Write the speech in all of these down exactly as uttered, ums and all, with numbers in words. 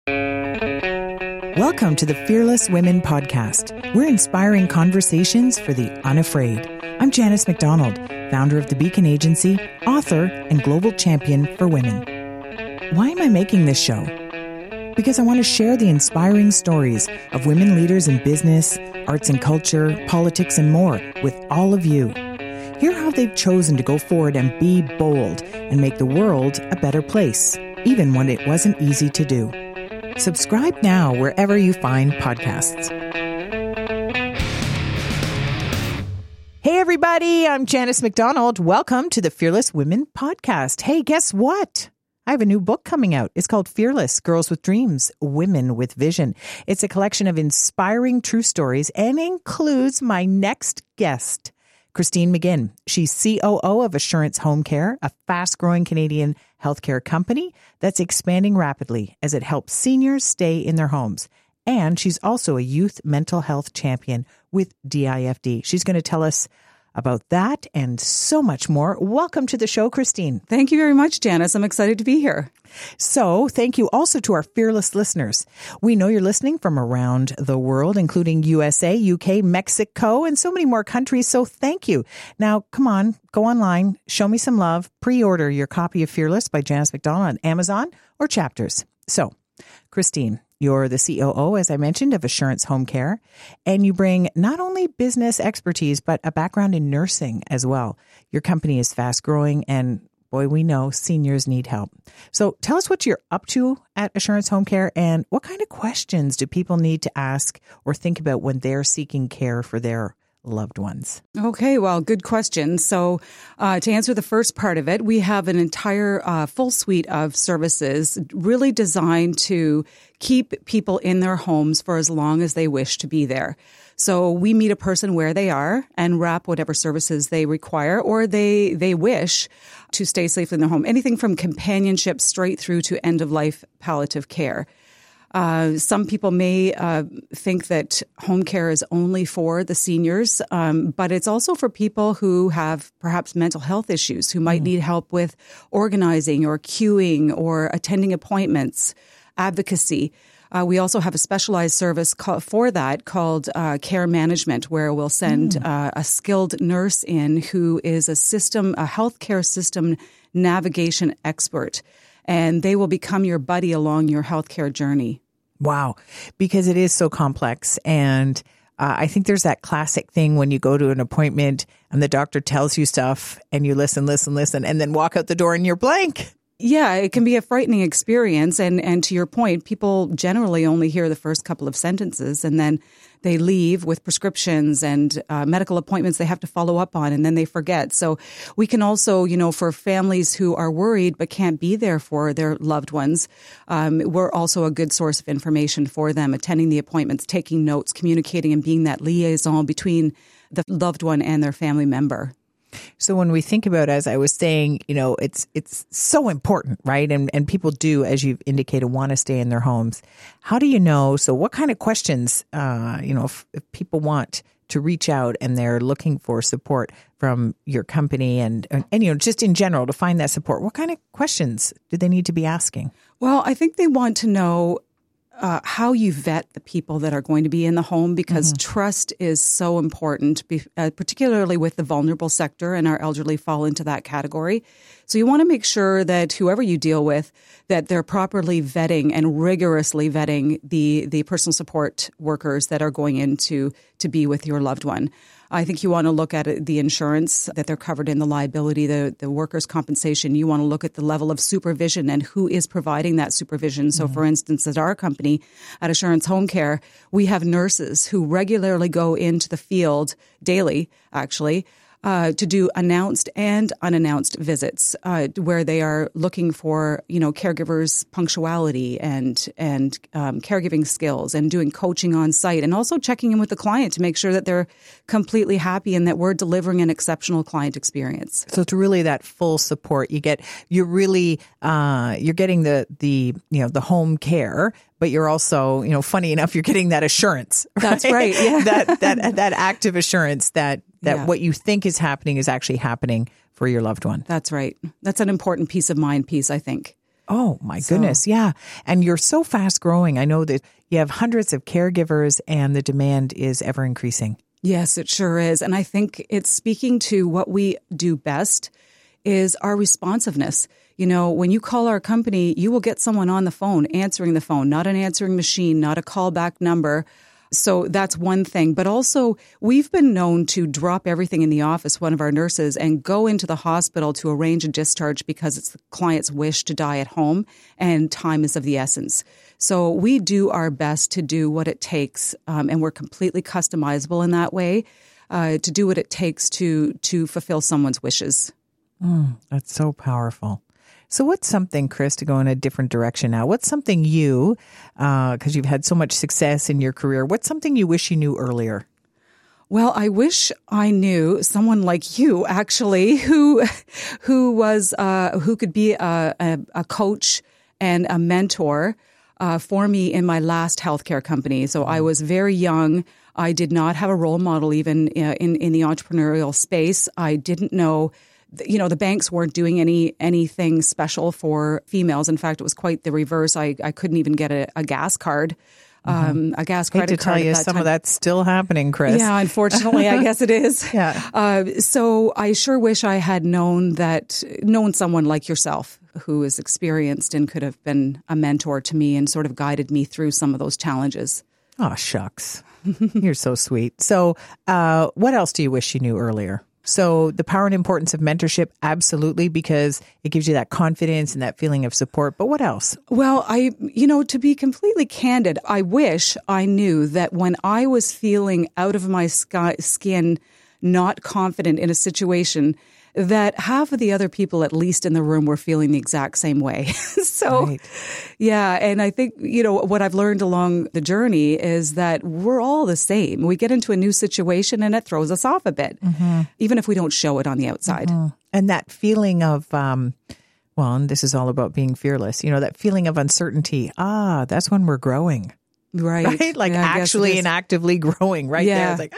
Welcome to the Fearless Women Podcast. We're inspiring conversations for the unafraid. I'm Janice McDonald, founder of the Beacon Agency, author, and global champion for women. Why am I making this show? Because I want to share the inspiring stories of women leaders in business, arts and culture, politics, and more with all of you. Hear how they've chosen to go forward and be bold and make the world a better place, even when it wasn't easy to do. Subscribe now wherever you find podcasts. Hey everybody, I'm Janice McDonald. Welcome to the Fearless Women Podcast. Hey, guess what? I have a new book coming out. It's called Fearless, Girls with Dreams, Women with Vision. It's a collection of inspiring true stories and includes my next guest, Christine McGinn. She's C O O of Assurance Home Care, a fast-growing Canadian healthcare company that's expanding rapidly as it helps seniors stay in their homes. And she's also a youth mental health champion with D I F D. She's going to tell us about that and so much more. Welcome to the show, Christine. Thank you very much, Janice. I'm excited to be here. So thank you also to our fearless listeners. We know you're listening from around the world, including U S A, U K, Mexico, and so many more countries. So thank you. Now, come on, go online, show me some love, pre-order your copy of Fearless by Janice McDonald on Amazon or Chapters. So, Christine, you're the C O O, as I mentioned, of Assurance Home Care, and you bring not only business expertise, but a background in nursing as well. Your company is fast growing, and boy, we know seniors need help. So tell us what you're up to at Assurance Home Care, and what kind of questions do people need to ask or think about when they're seeking care for their loved ones? Okay, well, good question. So uh, to answer the first part of it, we have an entire uh, full suite of services really designed to keep people in their homes for as long as they wish to be there. So we meet a person where they are and wrap whatever services they require or they they wish to stay safely in their home. Anything from companionship straight through to end-of-life palliative care. Uh, some people may uh, think that home care is only for the seniors, um, but it's also for people who have perhaps mental health issues, who might mm. need help with organizing or queuing or attending appointments, advocacy. Uh, we also have a specialized service call, for that called uh, care management, where we'll send mm. uh, a skilled nurse in who is a system, a healthcare system navigation expert. And they will become your buddy along your healthcare journey. Wow. Because it is so complex. And uh, I think there's that classic thing when you go to an appointment and the doctor tells you stuff and you listen, listen, listen, and then walk out the door and you're blank. Yeah, it can be a frightening experience. And, and to your point, people generally only hear the first couple of sentences and then they leave with prescriptions and uh, medical appointments they have to follow up on, and then they forget. So we can also, you know, for families who are worried but can't be there for their loved ones, um, we're also a good source of information for them, attending the appointments, taking notes, communicating, and being that liaison between the loved one and their family member. So when we think about, as I was saying, you know, it's it's so important, right? And and people do, as you've indicated, want to stay in their homes. How do you know? So what kind of questions, uh, you know, if, if people want to reach out and they're looking for support from your company and, and, and, you know, just in general to find that support, what kind of questions do they need to be asking? Well, I think they want to know Uh, how you vet the people that are going to be in the home, because mm-hmm. trust is so important, be, uh, particularly with the vulnerable sector, and our elderly fall into that category. So you want to make sure that whoever you deal with, that they're properly vetting and rigorously vetting the the personal support workers that are going in to, to be with your loved one. I think you want to look at it, the insurance, that they're covered in the liability, the, the workers' compensation. You want to look at the level of supervision and who is providing that supervision. So, mm-hmm. for instance, at our company, at Assurance Home Care, we have nurses who regularly go into the field daily, actually, uh, to do announced and unannounced visits, uh, where they are looking for, you know, caregivers' punctuality and and um, caregiving skills, and doing coaching on site, and also checking in with the client to make sure that they're completely happy and that we're delivering an exceptional client experience. So it's really that full support you get. You're really uh, you're getting the the you know the home care, but you're also, you know, funny enough, you're getting that assurance. Right? That's right. Yeah. that that that active assurance that that yeah. what you think is happening is actually happening for your loved one. That's right. That's an important peace of mind piece, I think. Oh, my So- goodness. Yeah. And you're so fast growing. I know that you have hundreds of caregivers and the demand is ever increasing. Yes, it sure is. And I think it's speaking to what we do best is our responsiveness. You know, when you call our company, you will get someone on the phone answering the phone, not an answering machine, not a callback number. So that's one thing. But also, we've been known to drop everything in the office, one of our nurses, and go into the hospital to arrange a discharge because it's the client's wish to die at home and time is of the essence. So we do our best to do what it takes, um, and we're completely customizable in that way, uh, to do what it takes to to fulfill someone's wishes. Mm, that's so powerful. So what's something, Chris, to go in a different direction now, what's something you, because uh, you've had so much success in your career, what's something you wish you knew earlier? Well, I wish I knew someone like you, actually, who who was uh, who could be a, a, a coach and a mentor uh, for me in my last healthcare company. So I was very young. I did not have a role model even uh, in in the entrepreneurial space. I didn't know. You know, the banks weren't doing any anything special for females. In fact, it was quite the reverse. I, I couldn't even get a, a gas card, um, mm-hmm. a gas credit Hate to card. tell you, at that some time. of that's still happening, Chris. Yeah, unfortunately, I guess it is. Yeah. Uh, so I sure wish I had known that, known someone like yourself who is experienced and could have been a mentor to me and sort of guided me through some of those challenges. Oh, shucks. You're so sweet. So uh, what else do you wish you knew earlier? So the power and importance of mentorship, absolutely, because it gives you that confidence and that feeling of support. But what else? Well, I, you know, to be completely candid, I wish I knew that when I was feeling out of my sky, skin, not confident in a situation, that half of the other people, at least in the room, were feeling the exact same way. so, Right. yeah. And I think, you know, what I've learned along the journey is that we're all the same. We get into a new situation and it throws us off a bit, mm-hmm. even if we don't show it on the outside. Mm-hmm. And that feeling of, um, well, and this is all about being fearless, you know, that feeling of uncertainty. Ah, that's when we're growing. Right. Right? Like Yeah, I guess it actually is. and actively growing right there. Yeah. It's like,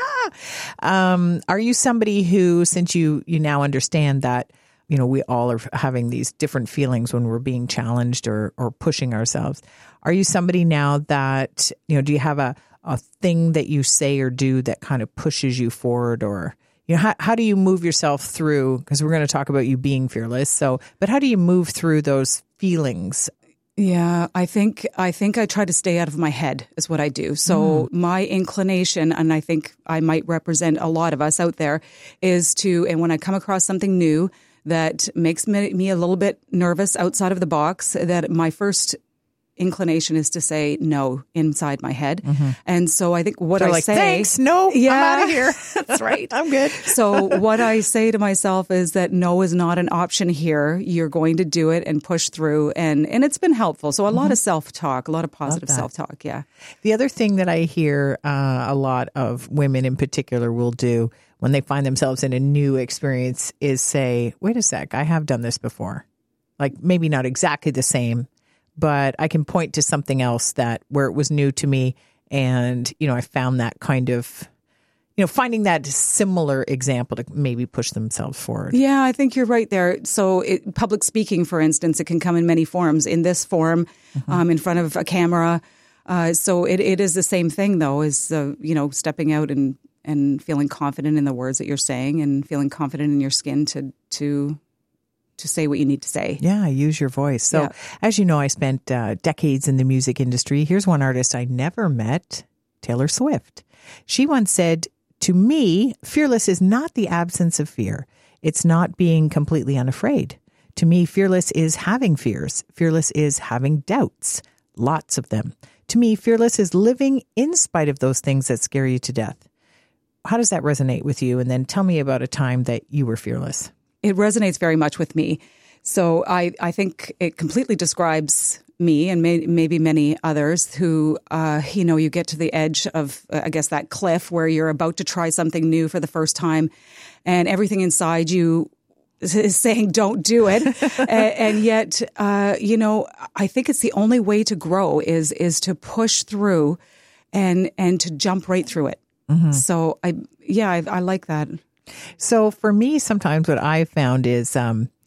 ah. Um, are you somebody who, since you, you now understand that, you know, we all are having these different feelings when we're being challenged or, or pushing ourselves. Are you somebody now that, you know, do you have a, a thing that you say or do that kind of pushes you forward, or, you know, how, how do you move yourself through, because we're going to talk about you being fearless. So, but how do you move through those feelings? Yeah, I think I think I try to stay out of my head is what I do. So mm. my inclination, and I think I might represent a lot of us out there, is to, and when I come across something new that makes me, me a little bit nervous outside of the box, that my first inclination is to say no inside my head. Mm-hmm. And so I think what They're I like, say, thanks, no, yeah, I'm out of here. That's right. I'm good. So what I say to myself is that no is not an option here. You're going to do it and push through. And, and it's been helpful. So a mm-hmm. lot of self-talk, a lot of positive self-talk. Yeah. The other thing that I hear uh, a lot of women in particular will do when they find themselves in a new experience is say, wait a sec, I have done this before. Like maybe not exactly the same, but I can point to something else that where it was new to me. And, you know, I found that kind of, you know, finding that similar example to maybe push themselves forward. Yeah, I think you're right there. So it, public speaking, for instance, it can come in many forms. In this form, mm-hmm. um, in front of a camera. Uh, so it, it is the same thing, though, as, uh, you know, stepping out and, and feeling confident in the words that you're saying and feeling confident in your skin to to to say what you need to say. Yeah, use your voice. So yeah. As you know, I spent uh, decades in the music industry. Here's one artist I never met, Taylor Swift. She once said, to me, fearless is not the absence of fear. It's not being completely unafraid. To me, fearless is having fears. Fearless is having doubts, lots of them. To me, fearless is living in spite of those things that scare you to death. How does that resonate with you? And then tell me about a time that you were fearless. It resonates very much with me. So I, I think it completely describes me and may, maybe many others who, uh, you know, you get to the edge of, uh, I guess, that cliff where you're about to try something new for the first time and everything inside you is saying, don't do it. and, and yet, uh, you know, I think it's the only way to grow is is to push through and and to jump right through it. Mm-hmm. So, I yeah, I, I like that. So for me, sometimes what I've found is, um,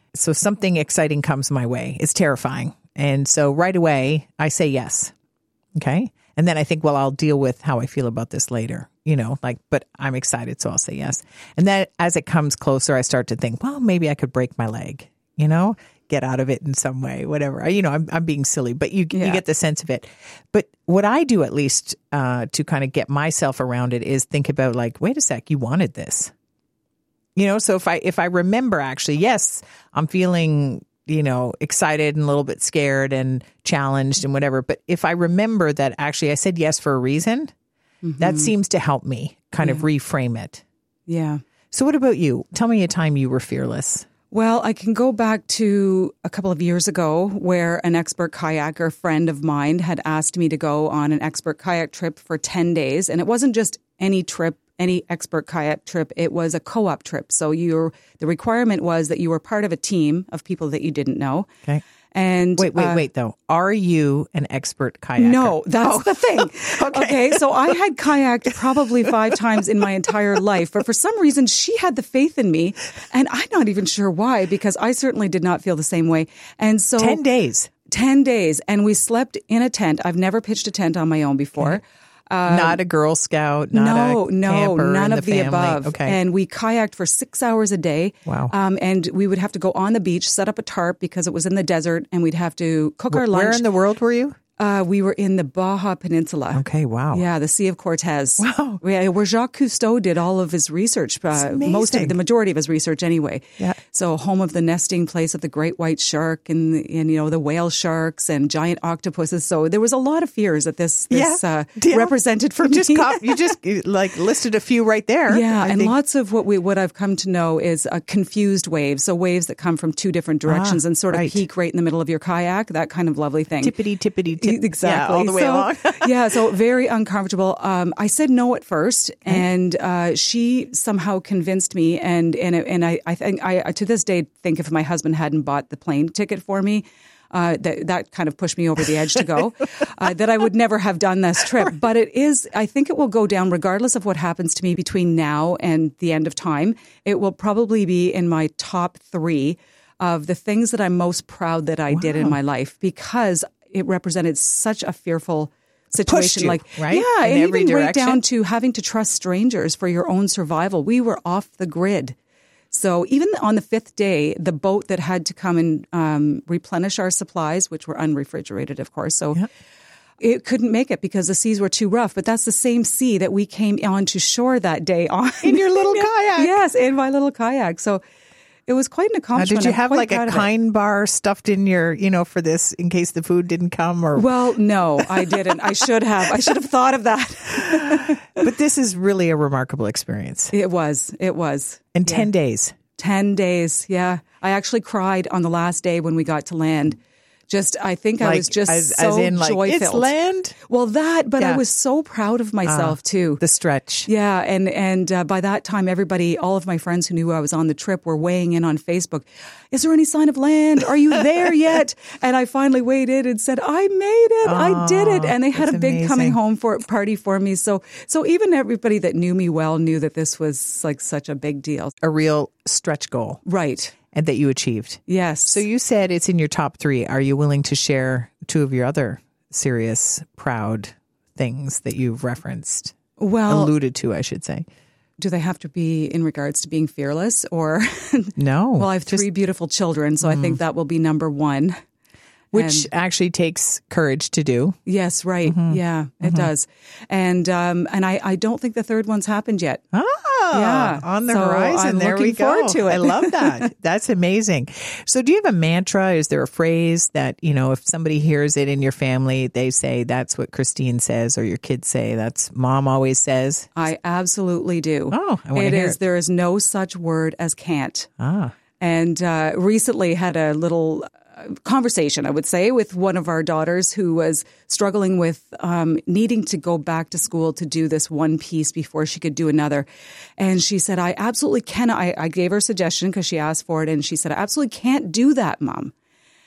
So something exciting comes my way. It's terrifying. And so right away, I say yes. Okay. And then I think, well, I'll deal with how I feel about this later, you know, like, but I'm excited, so I'll say yes. And then as it comes closer, I start to think, well, maybe I could break my leg, you know, get out of it in some way, whatever. I, you know, I'm, I'm being silly, but you, yeah. you get the sense of it. But what I do, at least uh, to kind of get myself around it, is think about like, wait a sec, you wanted this. You know, so if I if I remember actually, yes, I'm feeling, you know, excited and a little bit scared and challenged and whatever. But if I remember that actually I said yes for a reason, mm-hmm. that seems to help me kind yeah. of reframe it. Yeah. So what about you? Tell me a time you were fearless. Well, I can go back to a couple of years ago where an expert kayaker friend of mine had asked me to go on an expert kayak trip for ten days. And it wasn't just any trip, any expert kayak trip. It was a co-op trip. So you're, the requirement was that you were part of a team of people that you didn't know. Okay. And wait, wait, uh, wait, though. Are you an expert kayaker? No, that's oh. the thing. okay. okay. So I had kayaked probably five times in my entire life, but for some reason she had the faith in me, and I'm not even sure why, because I certainly did not feel the same way. And so ten days, ten days, and we slept in a tent. I've never pitched a tent on my own before. Okay. Um, not a Girl Scout, not no, a no, camper none in of the, the family. above. Okay. And we kayaked for six hours a day. Wow. Um, and we would have to go on the beach, set up a tarp because it was in the desert, and we'd have to cook Where our lunch. Where in the world were you? Uh, we were in the Baja Peninsula. Okay, wow. Yeah, the Sea of Cortez. Wow. Where, where Jacques Cousteau did all of his research, uh, most of the majority of his research anyway. Yeah. So home of the nesting place of the great white shark and, and you know, the whale sharks and giant octopuses. So there was a lot of fears that this, this yeah. uh, yeah. represented for you me. Just cop, you just like listed a few right there. Yeah, I and think. lots of what we what I've come to know is uh, confused waves. So waves that come from two different directions ah, and sort of right. peak right in the middle of your kayak. That kind of lovely thing. Tippity, tippity, tip. Exactly. Yeah, all the way so, along. yeah, so very uncomfortable. Um, I said no at first, and uh, she somehow convinced me. And and and I, I think I to this day think if my husband hadn't bought the plane ticket for me, uh, that that kind of pushed me over the edge to go. uh, that I would never have done this trip. But it is. I think it will go down regardless of what happens to me between now and the end of time. It will probably be in my top three of the things that I'm most proud that I wow. did in my life, because it represented such a fearful situation. You, like, right? yeah, in and every even direction. right down to having to trust strangers for your own survival. We were off the grid. So even on the fifth day, the boat that had to come and um, replenish our supplies, which were unrefrigerated, of course, so yep. it couldn't make it because the seas were too rough. But that's the same sea that we came onto shore that day on. In your little kayak. Yes, in my little kayak. So it was quite an accomplishment. Now, did you have like a kind kind bar stuffed in your, you know, for this in case the food didn't come? Or well, no, I didn't. I should have. I should have thought of that. But this is really a remarkable experience. It was. It was. In yeah. ten days. Ten days. Yeah, I actually cried on the last day when we got to land. Just, I think like, I was just as, so as in, like, joy-filled. It's land? Well, that, but yeah. I was so proud of myself, uh, too. The stretch. Yeah, and and uh, by that time, everybody, all of my friends who knew I was on the trip were weighing in on Facebook. Is there any sign of land? Are you there yet? And I finally weighed in and said, I made it. Oh, I did it. And they had a big amazing. coming home for party for me. So, so even everybody that knew me well knew that this was like such a big deal. A real stretch goal. Right. And that you achieved. Yes. So you said it's in your top three. Are you willing to share two of your other serious, proud things that you've referenced? Well, alluded to, I should say. Do they have to be in regards to being fearless or? No. Well, I have three just, beautiful children, so mm. I think that will be number one. Which and, actually takes courage to do. Yes, right. Mm-hmm. Yeah, it mm-hmm. does. And um, and I, I don't think the third one's happened yet. Ah, yeah. on the so horizon. I'm there we looking go. forward to it. I love that. That's amazing. So do you have a mantra? Is there a phrase that, you know, if somebody hears it in your family, they say, that's what Christine says, or your kids say, that's Mom always says? I absolutely do. Oh, I want to hear is, it. There is no such word as can't. Ah. And uh, recently had a little conversation, I would say, with one of our daughters who was struggling with um, needing to go back to school to do this one piece before she could do another. And she said, I absolutely cannot. I, I gave her a suggestion because she asked for it. And she said, I absolutely can't do that, Mom.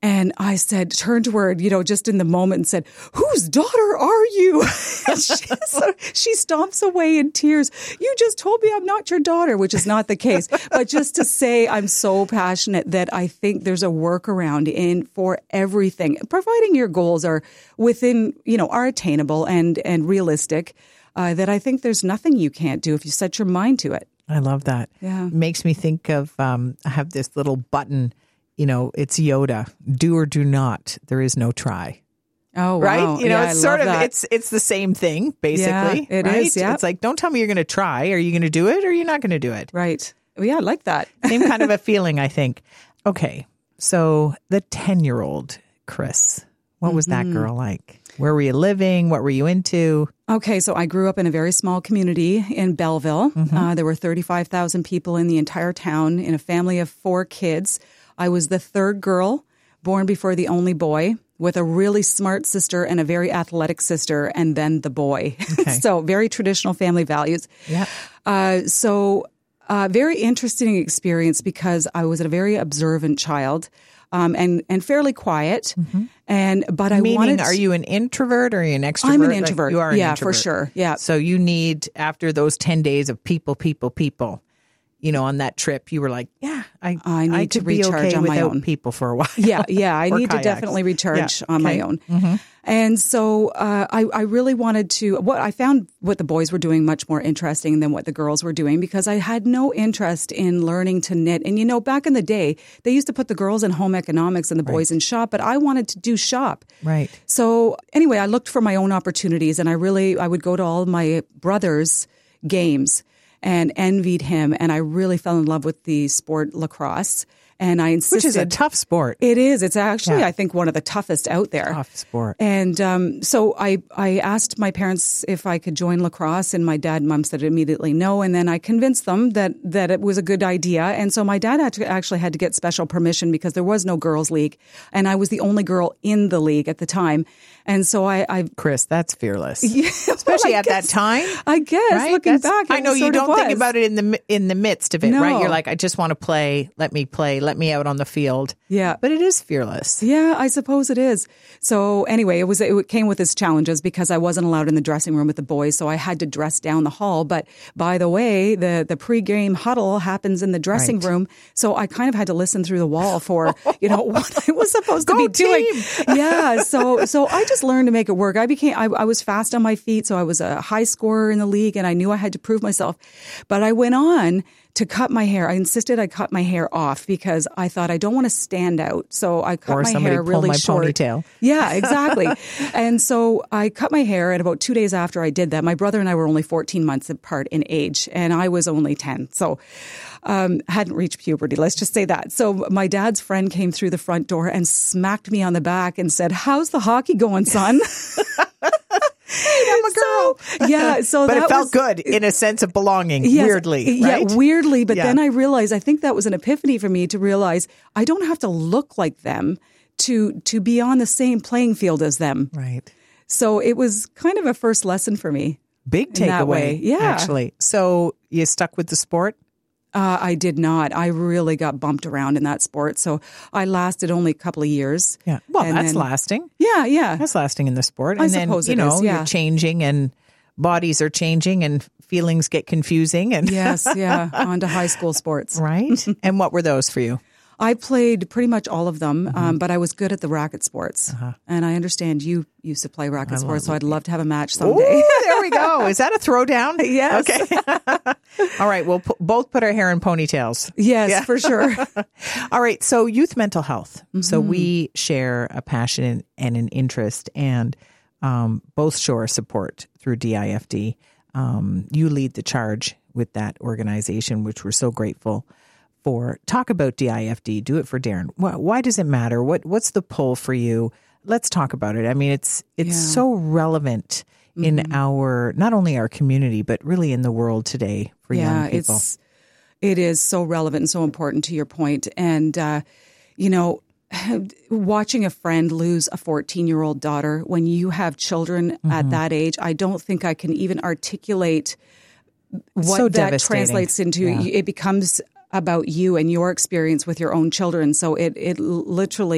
And I said, turned to her, you know, just in the moment and said, whose daughter are you? she, so she stomps away in tears. You just told me I'm not your daughter, which is not the case. But just to say I'm so passionate that I think there's a workaround in for everything, providing your goals are within, you know, are attainable and, and realistic, uh, that I think there's nothing you can't do if you set your mind to it. I love that. Yeah. Makes me think of, um, I have this little button, you know, it's Yoda, do or do not. There is no try. Oh, right. Wow. You know, yeah, it's I sort of, that. it's, it's the same thing, basically. Yeah, it right? is, yeah. It's like, don't tell me you're going to try. Are you going to do it or are you not going to do it? Right. Well, yeah, I like that. Same kind of a feeling, I think. Okay. So the ten-year-old Chris, what was Mm-hmm. that girl like? Where were you living? What were you into? Okay, so I grew up in a very small community in Belleville. Mm-hmm. Uh, there were thirty-five thousand people in the entire town in a family of four kids. I was the third girl, born before the only boy, with a really smart sister and a very athletic sister, and then the boy. Okay. So very traditional family values. Yeah. Uh, so uh, very interesting experience because I was a very observant child. Um, and, and fairly quiet. Mm-hmm. And, but I Meaning, wanted. are you an introvert or are you an extrovert? I'm an Like, introvert. you are an yeah, introvert. for sure. Yeah. So you need, after those ten days of people, people, people, you know, on that trip, you were like, yeah, I, I need I to could be recharge okay on my without own. people for a while. Yeah, yeah. I Or need kayaks. to definitely recharge Yeah. on my Okay. own. Mm-hmm. And so uh, I, I really wanted to, what I found what the boys were doing much more interesting than what the girls were doing because I had no interest in learning to knit. And, you know, back in the day, they used to put the girls in home economics and the boys in shop, but I wanted to do shop. Right. So anyway, I looked for my own opportunities and I really, I would go to all of my brothers' games and envied him. And I really fell in love with the sport lacrosse. And I insisted. Which is a tough sport. It is. It's actually, Yeah. I think, one of the toughest out there. Tough sport. And um, so I, I asked my parents if I could join lacrosse, and my dad and mom said immediately no. And then I convinced them that, that it was a good idea. And so my dad had to, actually had to get special permission because there was no girls' league. And I was the only girl in the league at the time. And so I... I Chris, that's fearless. Yeah, Especially well, at guess, that time. I guess, right? looking That's, back, I know you don't was. think about it in the in the midst of it, No. right? You're like, I just want to play. Let me play. Let me out on the field. Yeah. But it is fearless. Yeah, I suppose it is. So anyway, it was it came with its challenges because I wasn't allowed in the dressing room with the boys, so I had to dress down the hall. But by the way, the the pregame huddle happens in the dressing Right. room, so I kind of had to listen through the wall for you know what I was supposed to Go be doing. team! Yeah, so so I just learned to make it work. I became I, I was fast on my feet, so I was a high scorer in the league, and I knew I had to prove myself. But I went on to cut my hair. I insisted I cut my hair off because I thought I don't want to stand out. So I cut Or my somebody hair pull really my short. ponytail. Yeah, exactly. And so I cut my hair, and about two days after I did that, my brother and I were only fourteen months apart in age, and I was only ten. So um, hadn't reached puberty, let's just say that. So my dad's friend came through the front door and smacked me on the back and said, "How's the hockey going, son?" Hey, I'm a girl. So, yeah, so but that it felt was, good in a sense of belonging, Yes, weirdly, right? Yeah, weirdly. But Yeah. then I realized, I think that was an epiphany for me to realize I don't have to look like them to to be on the same playing field as them. Right. So it was kind of a first lesson for me. Big In that takeaway, way, yeah. actually. So you stuck with the sport? Uh, I did not. I really got bumped around in that sport. So I lasted only a couple of years. Yeah. Well, And that's then- lasting. Yeah, yeah. That's lasting in the sport. I And then, suppose you it know, is, yeah. you're changing and bodies are changing and feelings get confusing. And Yes, yeah. On to high school sports. Right. And what were those for you? I played pretty much all of them, Mm-hmm. um, but I was good at the racket sports. Uh-huh. And I understand you used to play racket sports, so I'd love to have a match Ooh, someday. there we go. Is that a throwdown? Yes. Okay. All right. We'll p- both put our hair in ponytails. Yes, Yeah. for sure. All right. So youth mental health. So Mm-hmm. we share a passion and an interest and um, both show our support through D I F D. Um, you lead the charge with that organization, which we're so grateful for. Talk about D I F D. Do it for Darren. Why, why does it matter? What What's the pull for you? Let's talk about it. I mean, it's it's Yeah. so relevant in Mm-hmm. our, not only our community, but really in the world today for yeah, young people. it's it is so relevant and so important to your point. And uh, you know, watching a friend lose a fourteen-year-old daughter when you have children Mm-hmm. at that age, I don't think I can even articulate what So that devastating. translates into. Yeah. It becomes about you and your experience with your own children. So it it literally,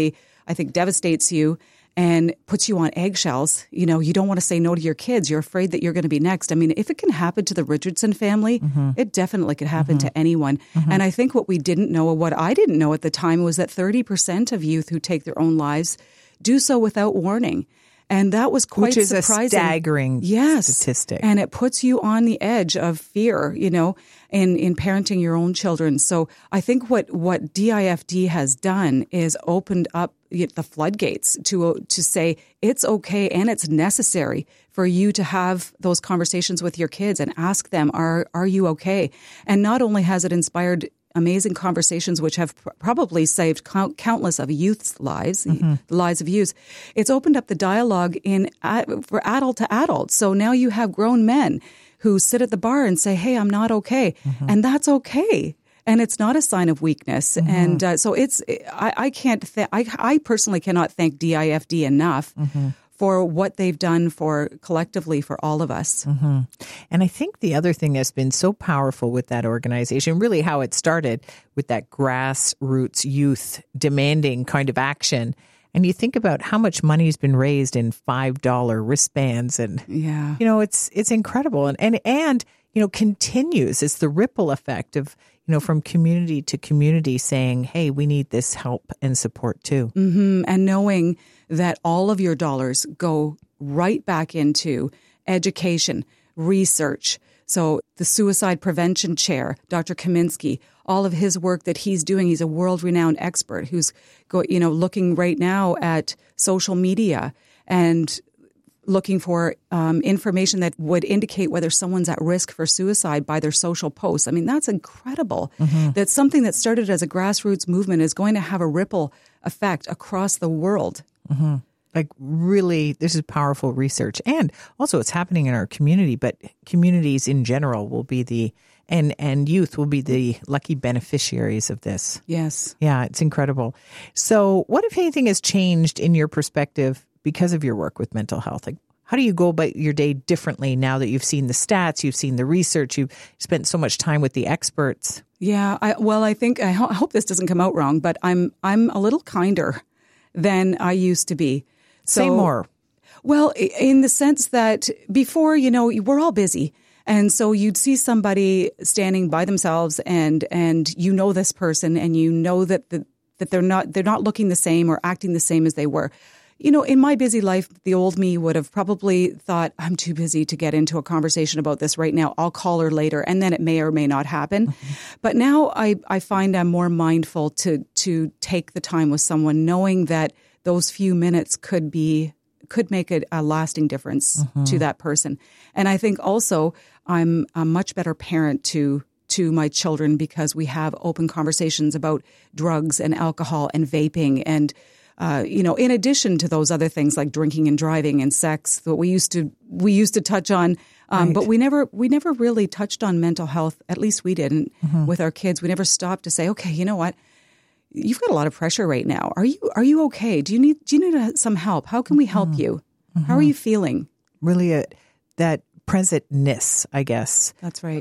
I think devastates you and puts you on eggshells. You know, you don't want to say no to your kids. You're afraid that you're going to be next. I mean, if it can happen to the Richardson family, mm-hmm. it definitely could happen mm-hmm. to anyone. Mm-hmm. And I think what we didn't know, or what I didn't know at the time, was that thirty percent of youth who take their own lives do so without warning. And that was quite Which is surprising. a staggering yes. statistic. And it puts you on the edge of fear, you know, in, in parenting your own children. So I think what, what D I F D has done is opened up the floodgates to to say it's okay and it's necessary for you to have those conversations with your kids and ask them, are are you okay? And not only has it inspired amazing conversations which have pr- probably saved count- countless of youth's lives, mm-hmm. the lives of youth. It's opened up the dialogue in uh, for adult to adult. So now you have grown men who sit at the bar and say, hey, I'm not okay. Mm-hmm. And that's okay. And it's not a sign of weakness. Mm-hmm. And uh, so it's, I, I can't, th- I, I personally cannot thank D I F D enough mm-hmm. for what they've done for collectively for all of us. Mm-hmm. And I think the other thing that's been so powerful with that organization, really how it started with that grassroots youth demanding kind of action. And you think about how much money has been raised in five dollar wristbands, and yeah. you know, it's it's incredible, and and and you know, continues. It's the ripple effect of, you know, from community to community saying, hey, we need this help and support too. Mm-hmm. And knowing that all of your dollars go right back into education, research. So the Suicide Prevention Chair, Doctor Kaminsky, all of his work that he's doing, he's a world-renowned expert who's go, you know, looking right now at social media and looking for um, information that would indicate whether someone's at risk for suicide by their social posts. I mean, that's incredible. Mm-hmm. That something that started as a grassroots movement is going to have a ripple effect across the world. Mm-hmm. Like really, this is powerful research. And also it's happening in our community, but communities in general will be the, and, and youth will be the lucky beneficiaries of this. Yes. Yeah, it's incredible. So what, if anything, has changed in your perspective because of your work with mental health? Like, how do you go about your day differently now that you've seen the stats, you've seen the research, you've spent so much time with the experts? Yeah, I, well, I think, I, ho- I hope this doesn't come out wrong, but I'm I'm a little kinder than I used to be. So, Say more. Well, in the sense that before, you know, we're all busy. And so you'd see somebody standing by themselves and and you know this person and you know that the, that they're not they're not looking the same or acting the same as they were. You know, in my busy life, the old me would have probably thought, I'm too busy to get into a conversation about this right now. I'll call her later. And then it may or may not happen. Mm-hmm. But now I, I find I'm more mindful to to take the time with someone, knowing that those few minutes could be could make a, a lasting difference mm-hmm. to that person. And I think also I'm a much better parent to to my children because we have open conversations about drugs and alcohol and vaping and Uh, you know, in addition to those other things like drinking and driving and sex that we used to we used to touch on, um, right. but we never we never really touched on mental health. At least we didn't mm-hmm. with our kids. We never stopped to say, okay, you know what, you've got a lot of pressure right now. Are you are you okay? Do you need do you need some help? How can we help mm-hmm. you? Mm-hmm. How are you feeling? Really, a, that presentness, I guess. That's right.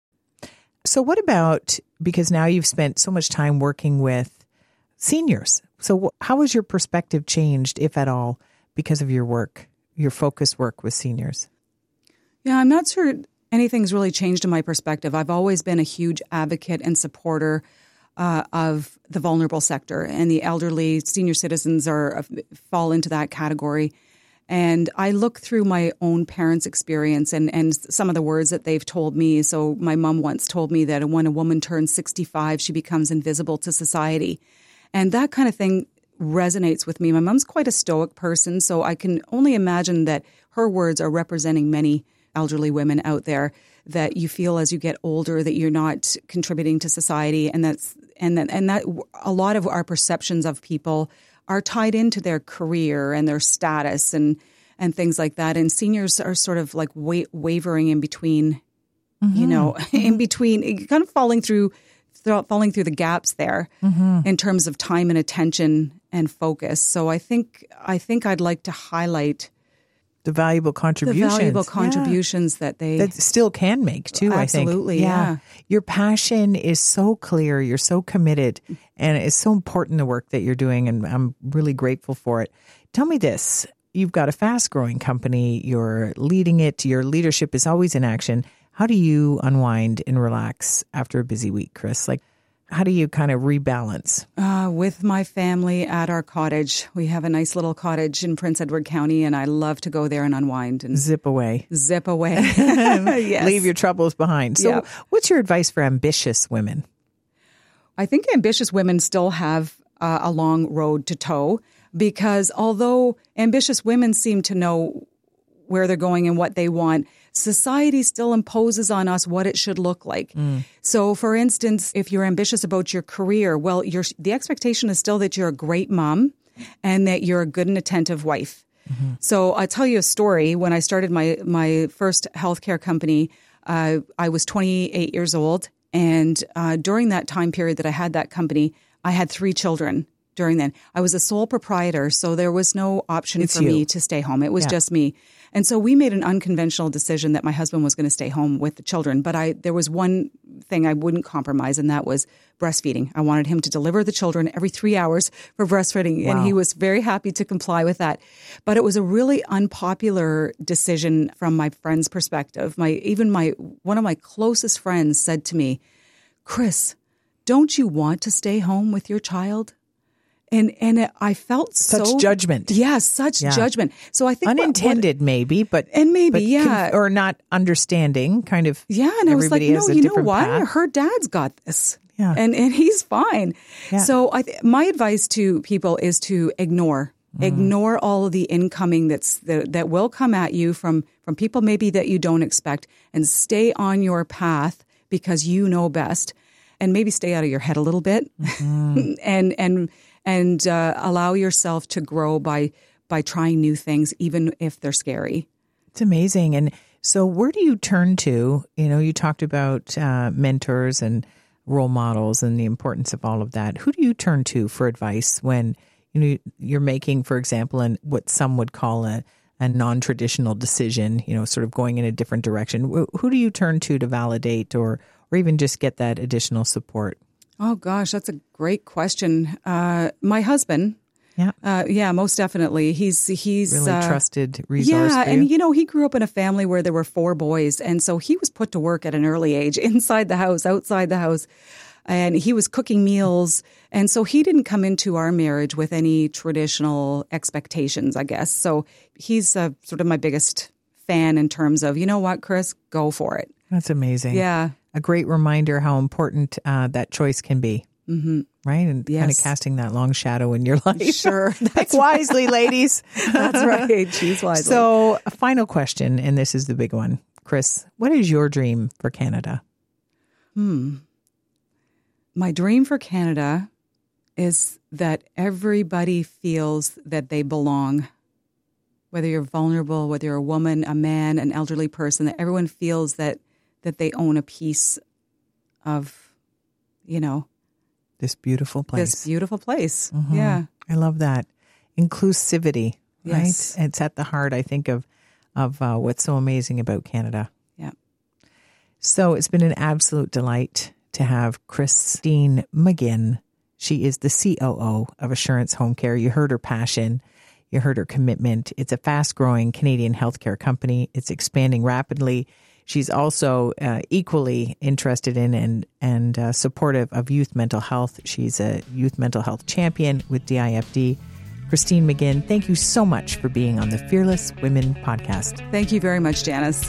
So, what about, because now you've spent so much time working with seniors. So how has your perspective changed, if at all, because of your work, your focused work with seniors? Yeah, I'm not sure anything's really changed in my perspective. I've always been a huge advocate and supporter uh, of the vulnerable sector, and the elderly, senior citizens are fall into that category. And I look through my own parents' experience and, and some of the words that they've told me. So my mom once told me that when a woman turns sixty-five, she becomes invisible to society. And that kind of thing resonates with me. My mom's quite a stoic person, so I can only imagine that her words are representing many elderly women out there, that you feel as you get older that you're not contributing to society, and that's and that, and that a lot of our perceptions of people are tied into their career and their status and and things like that. And seniors are sort of like wa- wavering in between, mm-hmm. you know, in between, kind of falling through. falling through the gaps there mm-hmm. in terms of time and attention and focus. So I think I think I'd like to highlight the valuable contributions. The valuable contributions yeah. that they... That still can make, too, Absolutely, I think. Absolutely, yeah. yeah. Your passion is so clear. You're so committed. And it's so important, the work that you're doing, and I'm really grateful for it. Tell me this. You've got a fast-growing company. You're leading it. Your leadership is always in action. How do you unwind and relax after a busy week, Chris? Like, how do you kind of rebalance? Uh, with my family at our cottage. We have a nice little cottage in Prince Edward County, and I love to go there and unwind and zip away. Zip away. Yes. Leave your troubles behind. So yep. What's your advice for ambitious women? I think ambitious women still have uh, a long road to toe, because although ambitious women seem to know where they're going and what they want, society still imposes on us what it should look like. Mm. So, for instance, if you're ambitious about your career, well, you're, the expectation is still that you're a great mom and that you're a good and attentive wife. Mm-hmm. So I'll tell you a story. When I started my, my first healthcare company, uh, I was twenty-eight years old. And uh, during that time period that I had that company, I had three children. During then, I was a sole proprietor, so there was no option it's for you. me to stay home. It was yeah. just me. And so we made an unconventional decision that my husband was going to stay home with the children. But I, there was one thing I wouldn't compromise, and that was breastfeeding. I wanted him to deliver the children every three hours for breastfeeding, wow. and he was very happy to comply with that. But it was a really unpopular decision from my friend's perspective. My even my one of my closest friends said to me, "Chris, don't you want to stay home with your child?" And and I felt such so judgment. Yeah, such yeah. judgment. So I think unintended, what, what, maybe, but and maybe but yeah, conf- or not understanding, kind of. Yeah, and I was like, no, you know what? Path. Her dad's got this. Yeah, and and he's fine. Yeah. So I th- my advice to people is to ignore, mm. ignore all of the incoming that's that, that will come at you from from people maybe that you don't expect, and stay on your path because you know best, and maybe stay out of your head a little bit, mm-hmm. and and. And uh, allow yourself to grow by by trying new things, even if they're scary. It's amazing. And so where do you turn to? You know, you talked about uh, mentors and role models and the importance of all of that. Who do you turn to for advice when, you know, you're making, for example, an, what some would call a, a non-traditional decision, you know, sort of going in a different direction? Who do you turn to to validate or or even just get that additional support? Oh, gosh, that's a great question. Uh, my husband. Yeah. Uh, yeah, most definitely. He's, he's really uh, trusted resource. Yeah. For you. And, you know, he grew up in a family where there were four boys. And so he was put to work at an early age, inside the house, outside the house. And he was cooking meals. And so he didn't come into our marriage with any traditional expectations, I guess. So he's uh, sort of my biggest fan in terms of, you know what, Chris, go for it. That's amazing. Yeah. A great reminder how important uh, that choice can be, mm-hmm. right? And yes. kind of casting that long shadow in your life. Sure. Pick wisely, ladies. That's right. Choose wisely. So a final question, and this is the big one. Chris, what is your dream for Canada? Hmm. My dream for Canada is that everybody feels that they belong. Whether you're vulnerable, whether you're a woman, a man, an elderly person, that everyone feels that that they own a piece of, you know, this beautiful place. This beautiful place. Mm-hmm. Yeah. I love that. Inclusivity, yes. right? It's at the heart, I think, of, of uh, what's so amazing about Canada. Yeah. So it's been an absolute delight to have Christine McGinn. She is the C O O of Assurance Home Care. You heard her passion. You heard her commitment. It's a fast-growing Canadian healthcare company. It's expanding rapidly. She's also uh, equally interested in and, and uh, supportive of youth mental health. She's a youth mental health champion with D I F D. Christine McGinn, thank you so much for being on the Fearless Women podcast. Thank you very much, Janice.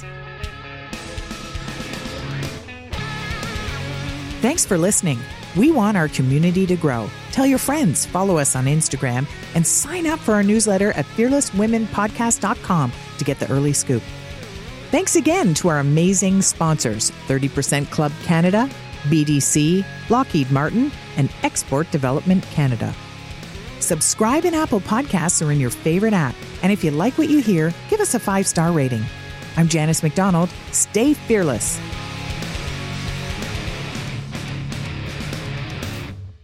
Thanks for listening. We want our community to grow. Tell your friends, follow us on Instagram, and sign up for our newsletter at fearless women podcast dot com to get the early scoop. Thanks again to our amazing sponsors, thirty percent Club Canada, B D C, Lockheed Martin, and Export Development Canada. Subscribe in Apple Podcasts or in your favorite app. And if you like what you hear, give us a five-star rating. I'm Janice McDonald. Stay fearless.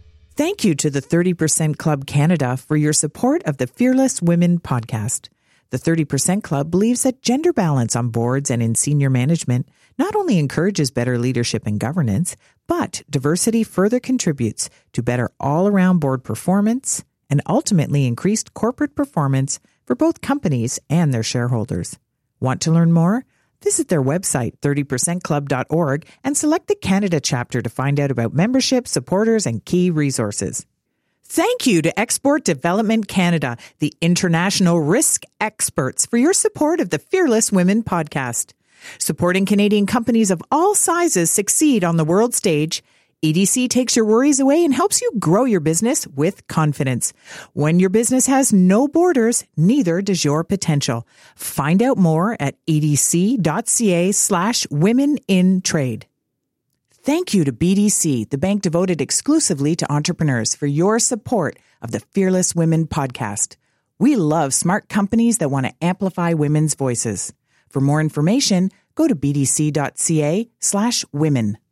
Thank you to the thirty percent Club Canada for your support of the Fearless Women podcast. The thirty percent Club believes that gender balance on boards and in senior management not only encourages better leadership and governance, but diversity further contributes to better all-around board performance and ultimately increased corporate performance for both companies and their shareholders. Want to learn more? Visit their website, thirty percent club dot org, and select the Canada chapter to find out about membership, supporters, and key resources. Thank you to Export Development Canada, the international risk experts, for your support of the Fearless Women podcast. Supporting Canadian companies of all sizes succeed on the world stage, E D C takes your worries away and helps you grow your business with confidence. When your business has no borders, neither does your potential. Find out more at edc.ca slash women in trade. Thank you to B D C, the bank devoted exclusively to entrepreneurs, for your support of the Fearless Women podcast. We love smart companies that want to amplify women's voices. For more information, go to bdc.ca slash women.